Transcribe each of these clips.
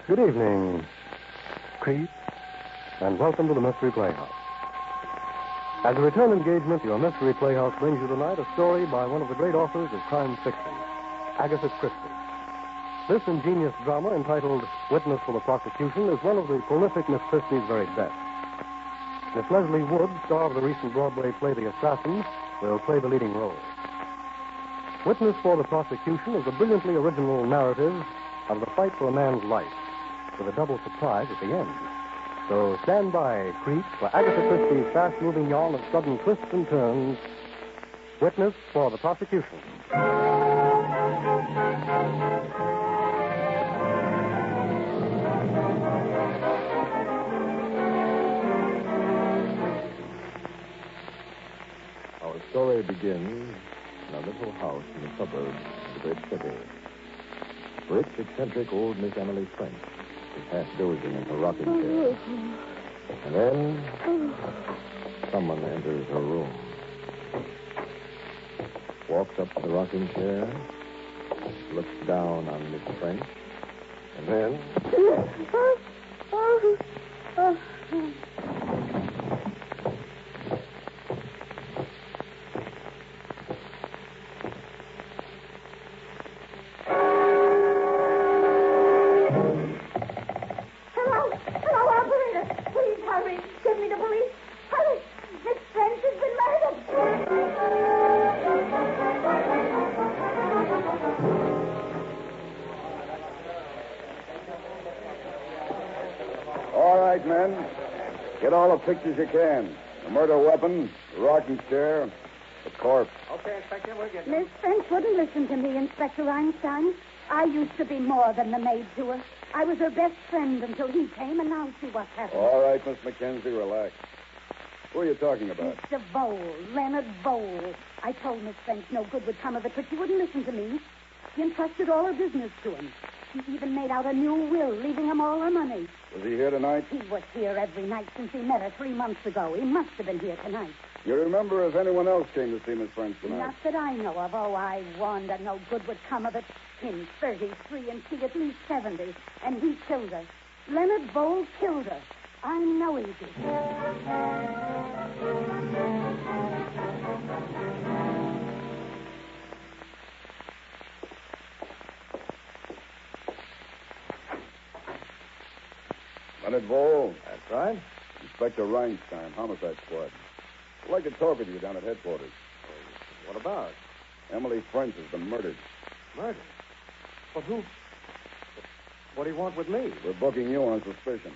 Good evening, Creep, and welcome to the Mystery Playhouse. As a return engagement, your Mystery Playhouse brings you tonight a story by one of the great authors of crime fiction, Agatha Christie. This ingenious drama, entitled Witness for the Prosecution, is one of the prolific Miss Christie's very best. Miss Leslie Wood, star of the recent Broadway play The Assassin, will play the leading role. Witness for the Prosecution is a brilliantly original narrative of the fight for a man's life, with a double surprise at the end. So stand by, Creep, for Agatha Christie's fast-moving yarn of sudden twists and turns. Witness for the Prosecution. Our story begins in a little house in the suburbs of the great city. Rich, eccentric old Miss Emily French is half dozing in her rocking chair. And then someone enters her room. Walks up to the rocking chair, looks down on Miss French, and then... All right, men. Get all the pictures you can. The murder weapon, the rocking chair, the corpse. Okay, Inspector, we'll get Miss French wouldn't listen to me, Inspector Einstein. I used to be more than the maid to her. I was her best friend until he came, and now see what's happened. All right, Miss Mackenzie, relax. Who are you talking about? Mr. Vole, Leonard Vole. I told Miss French no good would come of it, but she wouldn't listen to me. She entrusted all her business to him. She even made out a new will, leaving him all her money. Was he here tonight? He was here every night since he met her 3 months ago. He must have been here tonight. You remember if anyone else came to see Miss French tonight? Not that I know of. Oh, I warned her no good would come of it. Him 33 and she at least 70. And he killed her. Leonard Vole killed her. I know he did. Leonard Vole. That's right. Inspector Reinstein, Homicide Squad. I'd like to talk with you down at headquarters. What about? Emily French has been murdered. Murder? But who? What do you want with me? We're booking you on suspicion.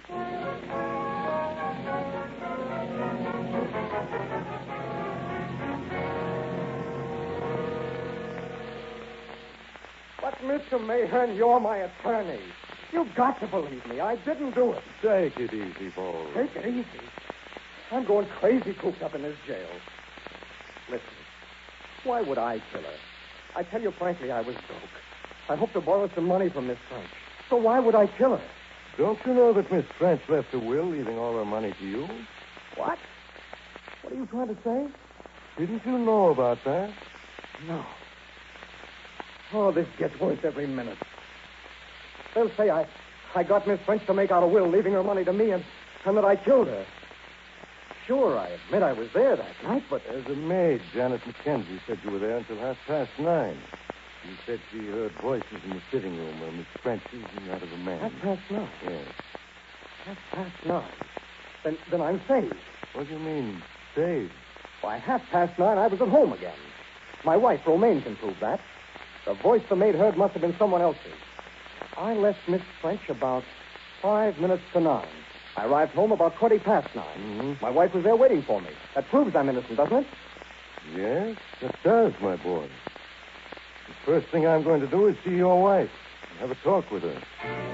But, Mr. Mayhearn, you're my attorney. You've got to believe me. I didn't do it. Take it easy, Vole. Take it easy. I'm going crazy cooped up in this jail. Listen, why would I kill her? I tell you frankly, I was broke. I hoped to borrow some money from Miss French. So why would I kill her? Don't you know that Miss French left a will, leaving all her money to you? What? What are you trying to say? Didn't you know about that? No. Oh, this gets worse every minute. They'll say I got Miss French to make out a will, leaving her money to me, and that I killed her. Sure, I admit I was there that night, but... There's a maid, Janet Mackenzie, said you were there until 9:30. She said she heard voices in the sitting room where Miss French is and that of a man. 9:30? Yes. 9:30. Then I'm saved. What do you mean, saved? By 9:30, I was at home again. My wife, Romaine, can prove that. The voice the maid heard must have been someone else's. I left Miss French about 5 minutes to 9. I arrived home about 9:20. Mm-hmm. My wife was there waiting for me. That proves I'm innocent, doesn't it? Yes, it does, my boy. The first thing I'm going to do is see your wife and have a talk with her.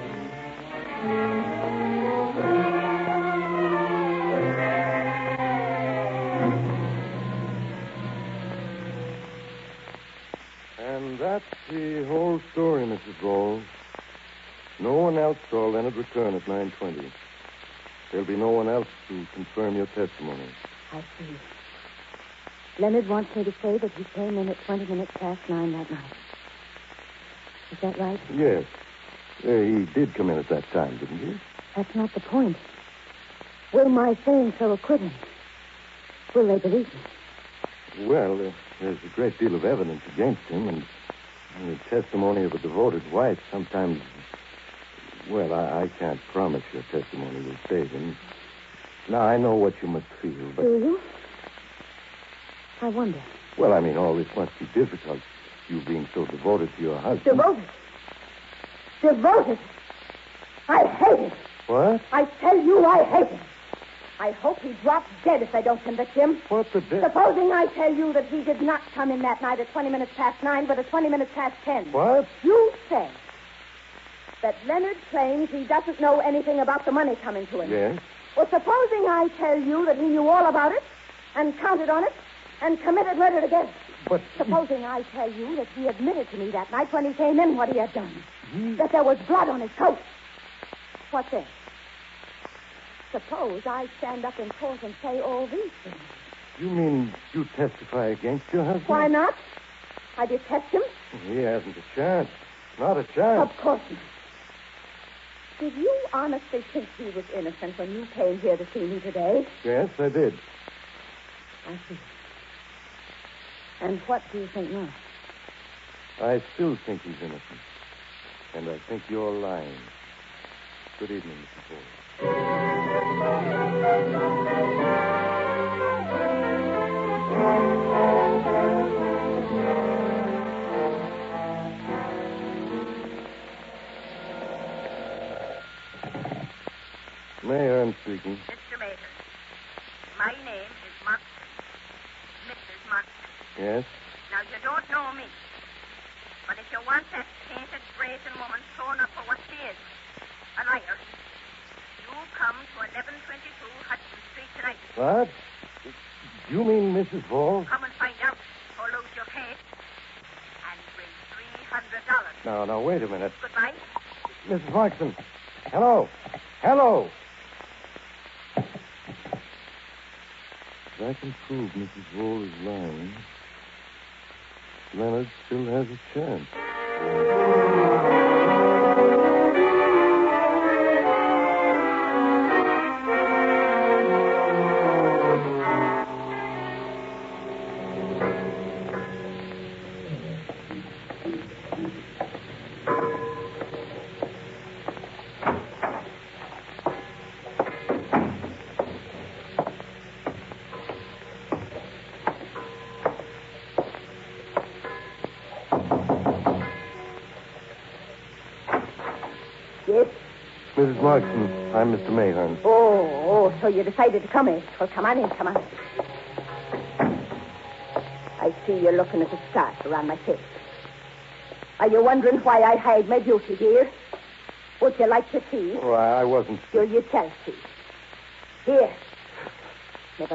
And that's the whole story, Mrs. Vole. No one else saw Leonard return at 9:20. There'll be no one else to confirm your testimony. I see. Leonard wants me to say that he came in at 20 minutes past 9 that night. Is that right? Yes. He did come in at that time, didn't he? That's not the point. Will my saying so acquit him? Will they believe me? Well, there's a great deal of evidence against him, and the testimony of a devoted wife sometimes... Well, I can't promise your testimony will save him. Now, I know what you must feel, but... Do you? I wonder. Well, I mean, all this must be difficult, you being so devoted to your husband. Devoted? Devoted? I hate it. What? I tell you I hate it. I hope he drops dead if I don't convict him. What the devil? Supposing I tell you that he did not come in that night at 20 minutes past 9, but at 20 minutes past 10. What? You say that Leonard claims he doesn't know anything about the money coming to him. Yes? Well, supposing I tell you that he knew all about it and counted on it and committed murder again. But... Supposing I tell you that he admitted to me that night when he came in what he had done. That there was blood on his coat. What then? Suppose I stand up in court and say all these things. You mean you testify against your husband? Why not? I detest him. He hasn't a chance. Not a chance. Of course not. Did you honestly think he was innocent when you came here to see me today? Yes, I did. I see. And what do you think now? I still think he's innocent. And I think you're lying. Good evening, Mrs. Ford. Mayor, I'm speaking. Mr. Mason, my name is Moxon. Mrs. Moxon. Yes? Now, you don't know me. But if you want that painted, brazen woman thrown up for what she is, a liar, you come to 1122 Hudson Street tonight. What? You mean Mrs. Ford? Come and find out, or lose your head, and bring $300. No, wait a minute. Goodbye. Mrs. Moxon. Hello. If I can prove Mrs. Ford is lying, Leonard still has a chance. Yes? Mrs. Moxon, I'm Mr. Mayhearn. Oh, so you decided to come in. Well, come on in. I see you're looking at the scars around my face. Are you wondering why I hide my beauty, dear? Would you like to see? Oh, I wasn't... You shall see. Here. Never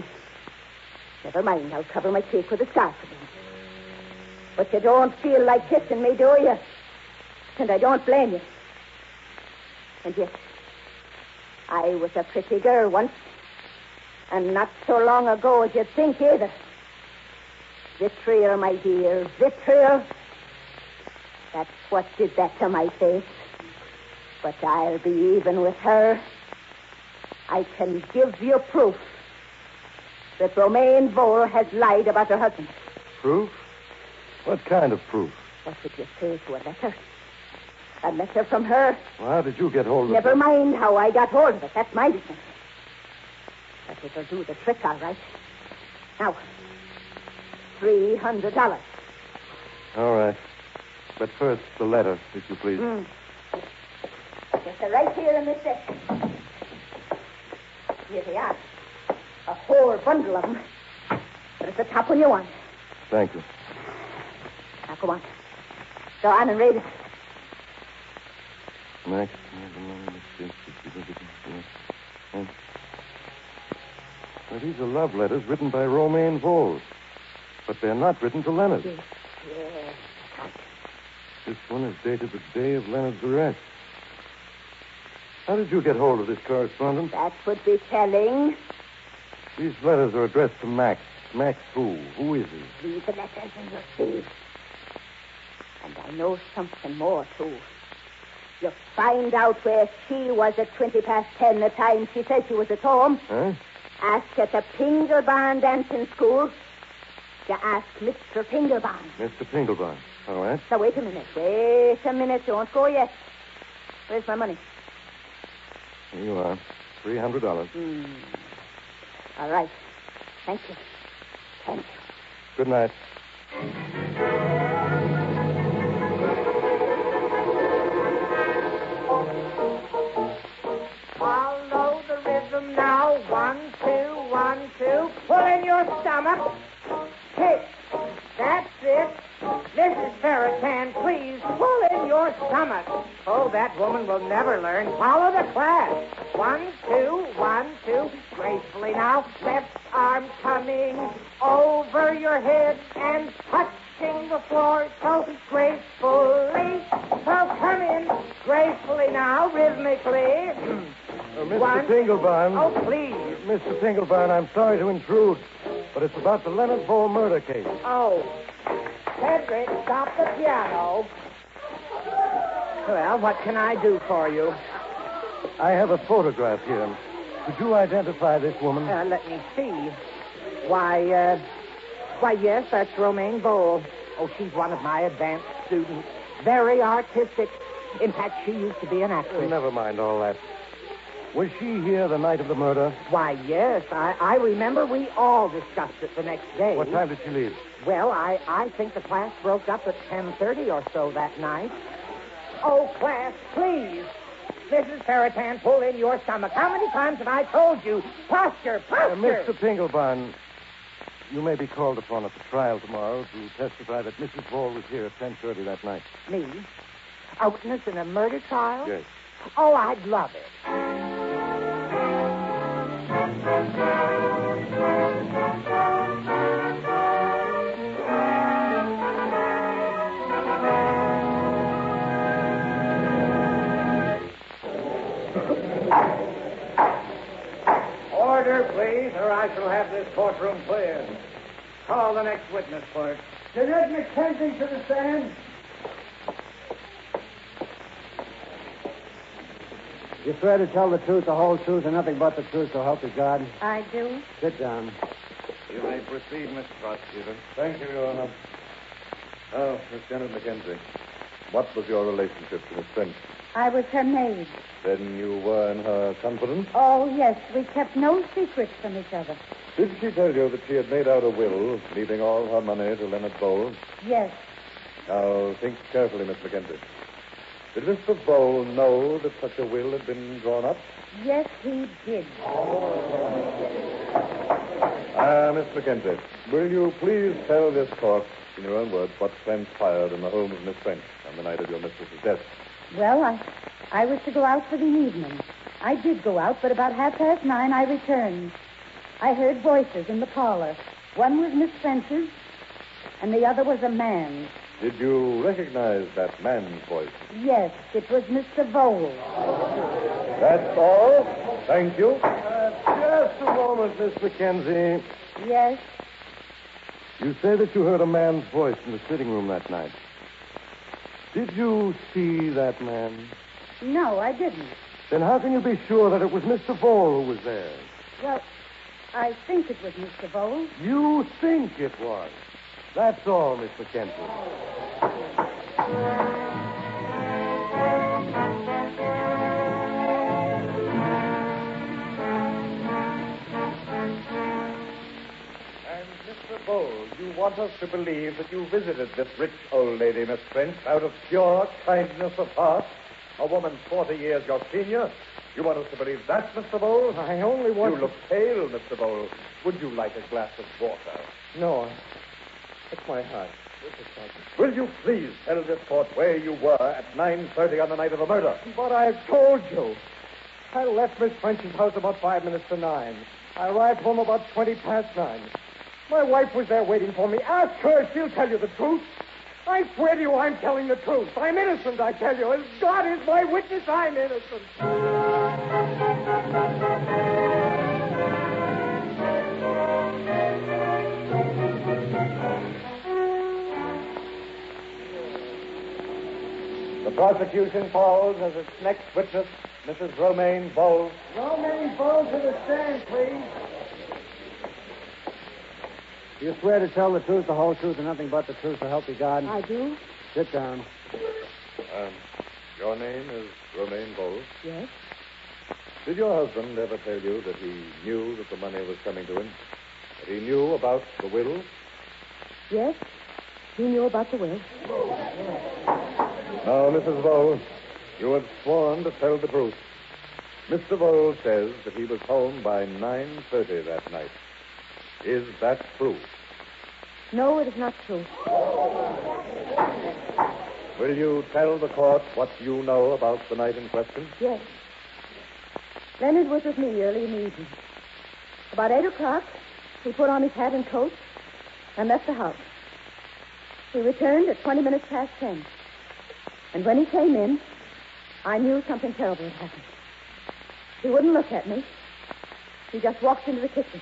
mind. I'll cover my cheek with a scarf again. But you don't feel like kissing me, do you? And I don't blame you. And yet, I was a pretty girl once. And not so long ago as you'd think either. Vitriol, my dear, vitriol. That's what did that to my face. But I'll be even with her. I can give you proof that Romaine Vole has lied about her husband. Proof? What kind of proof? What would you say to a letter? A letter from her? Well, how did you get hold of Never it? mind how I got hold of it. That's my business. But it'll do the trick, all right. Now, $300. All right. But first, the letter, if you please. Just right here in this desk. Here they are. A whole bundle of them. But it's the top one you want. Thank you. Now, come on. Go on and read it. Max. Well, these are love letters written by Romaine Vole. But they're not written to Leonard. Yes. This one is dated the day of Leonard's arrest. How did you get hold of this correspondence? That would be telling. These letters are addressed to Max. Max who? Who is he? Read the letters and you'll see. And I know something more, too. You find out where she was at 10:20, the time she said she was at home. Huh? Ask at the Pingelbarn dancing school. You ask Mr. Pingelbarn. Mr. Pingelbarn. All right. Now, wait a minute. Don't go yet. Where's my money? Here you are. $300. All right. Thank you. Good night. Follow the rhythm now. 1, 2, 1, 2. Pull in your stomach. Kick. That's it. Mrs. Ferritan, please pull in your stomach. Oh, that woman will never learn. Follow the class. 1, 2, 1, 2. Gracefully now. Left arm coming over your head and touching the floor so gracefully. So come in gracefully now, rhythmically. Mr. Pingelbarn. Oh, please. Mr. Pingelbarn, I'm sorry to intrude, but it's about the Leonard Vole murder case. Oh. Cedric, stop the piano. Well, what can I do for you? I have a photograph here. Could you identify this woman? Let me see. Why, yes, that's Romaine Vole. Oh, she's one of my advanced students. Very artistic. In fact, she used to be an actress. Never mind all that. Was she here the night of the murder? Why, yes. I remember we all discussed it the next day. What time did she leave? Well, I think the class broke up at 10:30 or so that night. Oh, class, please. Mrs. Ferritan, pull in your stomach. How many times have I told you? Posture. Mr. Pingelbarn, you may be called upon at the trial tomorrow to testify that Mrs. Vole was here at 10:30 that night. Me? A witness in a murder trial? Yes. Oh, I'd love it. Order, please, or I shall have this courtroom cleared. Call the next witness, clerk. Jeanette McKenzie to the stand. You swear to tell the truth, the whole truth, and nothing but the truth, so help you God? I do. Sit down. You may proceed, Mr. Prosecutor. Thank you, Your Honor. Now, Miss Janet McKenzie, what was your relationship to Miss French? I was her maid. Then you were in her confidence? Oh, yes. We kept no secrets from each other. Did she tell you that she had made out a will, leaving all her money to Leonard Vole? Yes. Now, think carefully, Miss McKenzie. Did Mr. Vole know that such a will had been drawn up? Yes, he did. Miss McKenzie, will you please tell this court, in your own words, what transpired in the home of Miss French on the night of your mistress's death? Well, I was to go out for the evening. I did go out, but about 9:30 I returned. I heard voices in the parlor. One was Miss French's, and the other was a man's. Did you recognize that man's voice? Yes, it was Mr. Vole. That's all. Thank you. Just a moment, Miss McKenzie. Yes. You say that you heard a man's voice in the sitting room that night. Did you see that man? No, I didn't. Then how can you be sure that it was Mr. Vole who was there? Well, I think it was Mr. Vole. You think it was. That's all, Miss McKenzie. And Mr. Vole, you want us to believe that you visited this rich old lady, Miss French, out of pure kindness of heart? A woman 40 years your senior? You want us to believe that, Mr. Vole? I only want You look pale, Mr. Vole. Would you like a glass of water? No. It's my heart. Will you please tell this court where you were at 9:30 on the night of the murder? But I've told you. I left Miss French's house about 5 minutes to 9. I arrived home about 9:20. My wife was there waiting for me. Ask her. She'll tell you the truth. I swear to you, I'm telling the truth. I'm innocent, I tell you. As God is my witness, I'm innocent. The prosecution calls as its next witness Mrs. Romaine Bowles. Romaine Bowles to the stand, please. Do you swear to tell the truth, the whole truth, and nothing but the truth, so help you God? I do. Sit down. Your name is Romaine Bowles. Yes. Did your husband ever tell you that he knew that the money was coming to him? That he knew about the will? Yes. He knew about the will. Now, Mrs. Bowles, you have sworn to tell the truth. Mr. Bowles says that he was home by 9:30 that night. Is that true? No, it is not true. Will you tell the court what you know about the night in question? Yes. Leonard was with me early in the evening. About 8 o'clock, he put on his hat and coat and left the house. He returned at 20 minutes past 10. And when he came in, I knew something terrible had happened. He wouldn't look at me. He just walked into the kitchen.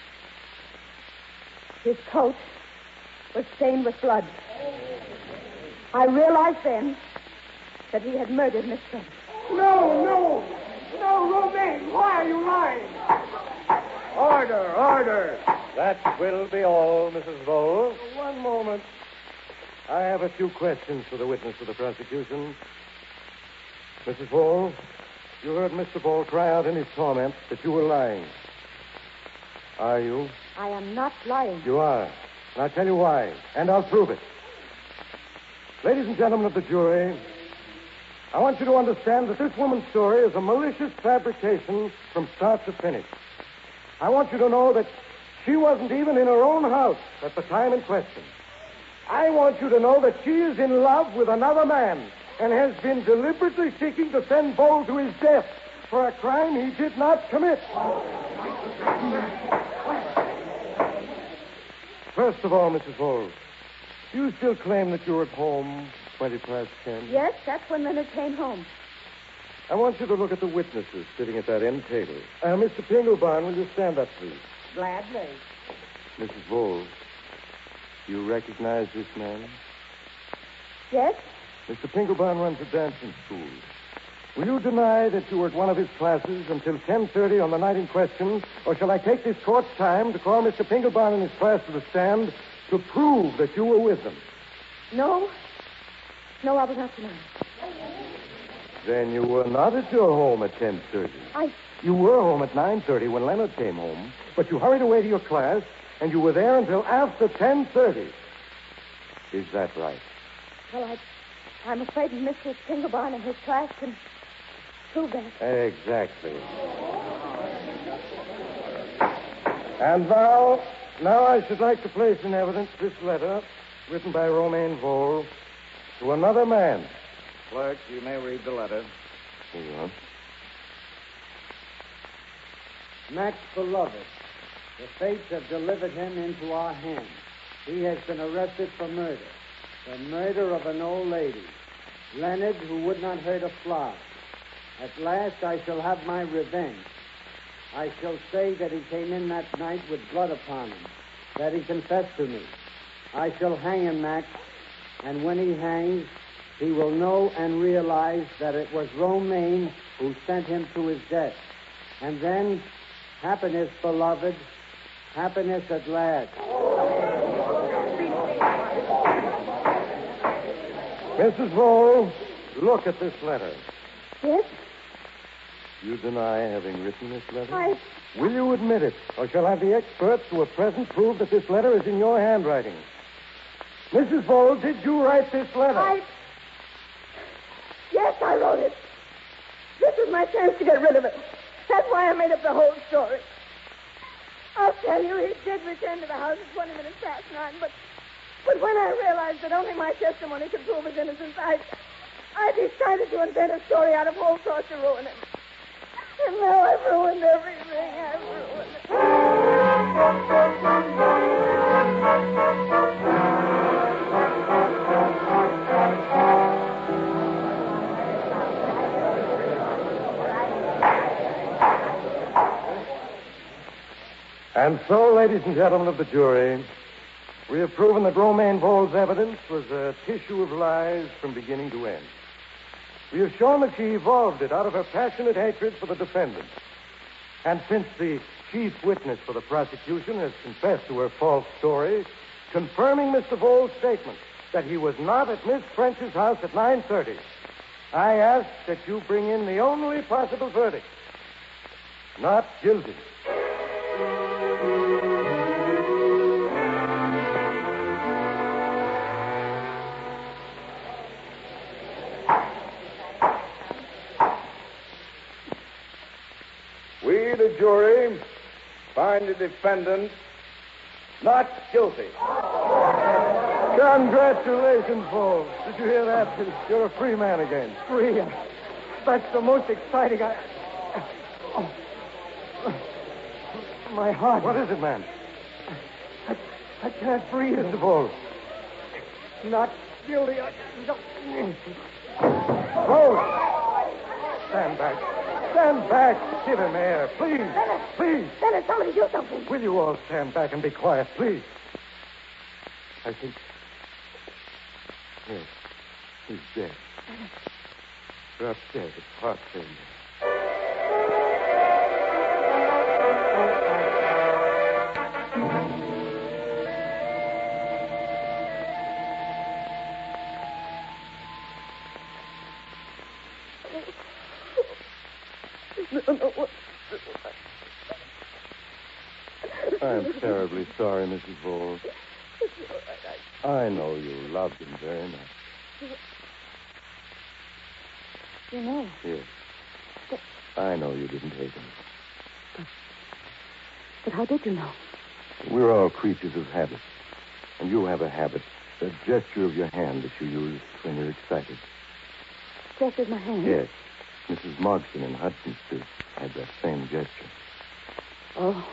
His coat was stained with blood. I realized then that he had murdered Miss Trent. No, Romaine, why are you lying? Order. That will be all, Mrs. Bowles. One moment. I have a few questions for the witness of the prosecution. Mrs. Bowles, you heard Mr. Bowles cry out in his torment that you were lying. Are you? I am not lying. You are. And I'll tell you why. And I'll prove it. Ladies and gentlemen of the jury, I want you to understand that this woman's story is a malicious fabrication from start to finish. I want you to know that she wasn't even in her own house at the time in question. I want you to know that she is in love with another man and has been deliberately seeking to send Bowles to his death for a crime he did not commit. First of all, Mrs. Bowles, do you still claim that you were at home 20 past 10? Yes, that's when Leonard came home. I want you to look at the witnesses sitting at that end table. Mr. Pinglebarn, will you stand up, please? Gladly. Mrs. Bowles, do you recognize this man? Yes? Mr. Pinglebarn runs a dancing school. Will you deny that you were at one of his classes until 10:30 on the night in question, or shall I take this court's time to call Mr. Pinglebarn and his class to the stand to prove that you were with them? No, I was not tonight. Then you were not at your home at 10:30. You were home at 9:30 when Leonard came home, but you hurried away to your class, and you were there until after 10:30. Is that right? Well, I'm afraid Mr. Pinglebarn and his class can prove that. Exactly. And now I should like to place in evidence this letter written by Romaine Bowles to another man. Clerk, you may read the letter. Here you are. Max Beloved, the fates have delivered him into our hands. He has been arrested for murder. The murder of an old lady. Leonard, who would not hurt a fly. At last I shall have my revenge. I shall say that he came in that night with blood upon him, that he confessed to me. I shall hang him, Max, and when he hangs, he will know and realize that it was Romaine who sent him to his death. And then, happiness, beloved, happiness at last. Mrs. Bowles, look at this letter. Yes? You deny having written this letter? I... Will you admit it, or shall I have the experts who are present prove that this letter is in your handwriting? Mrs. Bowles, did you write this letter? Yes, I wrote it. This is my chance to get rid of it. That's why I made up the whole story. I'll tell you, he did return to the house at 20 minutes past 9, but when I realized that only my testimony could prove his innocence, I decided to invent a story out of whole sorts to ruin him. And now I've ruined everything. I've ruined And so, ladies and gentlemen of the jury, we have proven that Romaine Bowles' evidence was a tissue of lies from beginning to end. We have shown that she evolved it out of her passionate hatred for the defendant. And since the chief witness for the prosecution has confessed to her false story, confirming Mr. Voll's statement that he was not at Miss French's house at 9:30, I ask that you bring in the only possible verdict. Not guilty. We, the jury, find the defendant not guilty. Congratulations, Voll. Did you hear that? You're a free man again. Free. That's the most exciting. My heart. What is it, man? I can't breathe. Mr. Voll. Not guilty. Voll! Stand back. Stand back. Give him air. Please. Dennis. Please. Dennis, somebody do something. Will you all stand back and be quiet, please? I think... Yes. He's dead. Dropped dead. It's heart failure. I'm terribly sorry, Mrs. Voll. I know you loved him very much. You know. Yes. I know you didn't hate him. But how did you know? We're all creatures of habit. And you have a habit, a gesture of your hand that you use when you're excited. Gestures my hand? Yes. Mrs. Mogston in Hudson Street had that same gesture. Oh.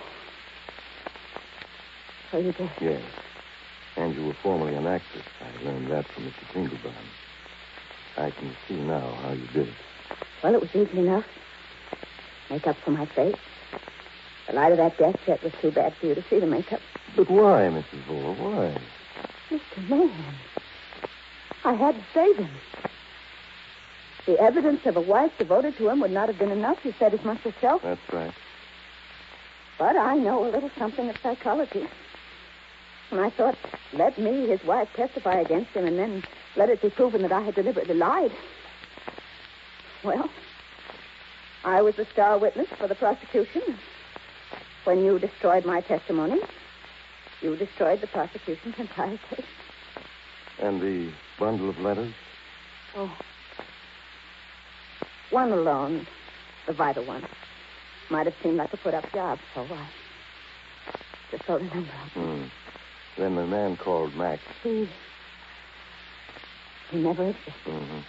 So you did? Yes. And you were formerly an actress. I learned that from Mr. Tinglebottom. I can see now how you did it. Well, it was easy enough. Makeup for my face. The light of that gas jet was too bad for you to see the makeup. But why, Mrs. Voll? Why? Mr. Mayhem. I had to save him. The evidence of a wife devoted to him would not have been enough. You said as much yourself. That's right. But I know a little something of psychology. And I thought, let me, his wife, testify against him, and then let it be proven that I had deliberately lied. Well, I was the star witness for the prosecution. When you destroyed my testimony, you destroyed the prosecution's entire case. And the bundle of letters? Oh. One alone, the vital one, might have seemed like a put-up job, so I just wrote a number on it. Then the man called Max. He never existed. Mm-hmm.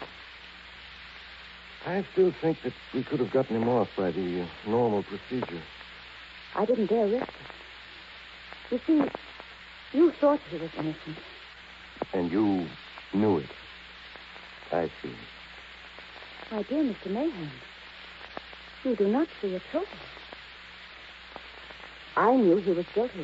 I still think that we could have gotten him off by the normal procedure. I didn't dare risk it. You see, you thought he was innocent. And you knew it. I see. My dear Mr. Mayhem, you do not see it totally. I knew he was guilty.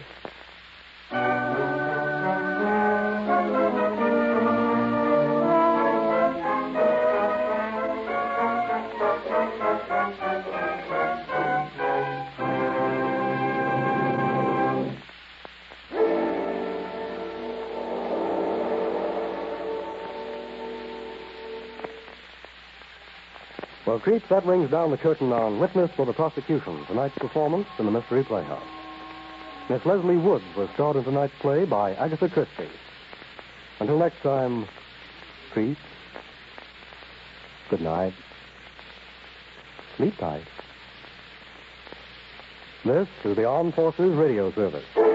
Well, Creeps, that rings down the curtain on Witness for the Prosecution, tonight's performance in the Mystery Playhouse. Miss Leslie Woods was starred in tonight's play by Agatha Christie. Until next time, Creeps, good night. Sleep tight. This is the Armed Forces Radio Service.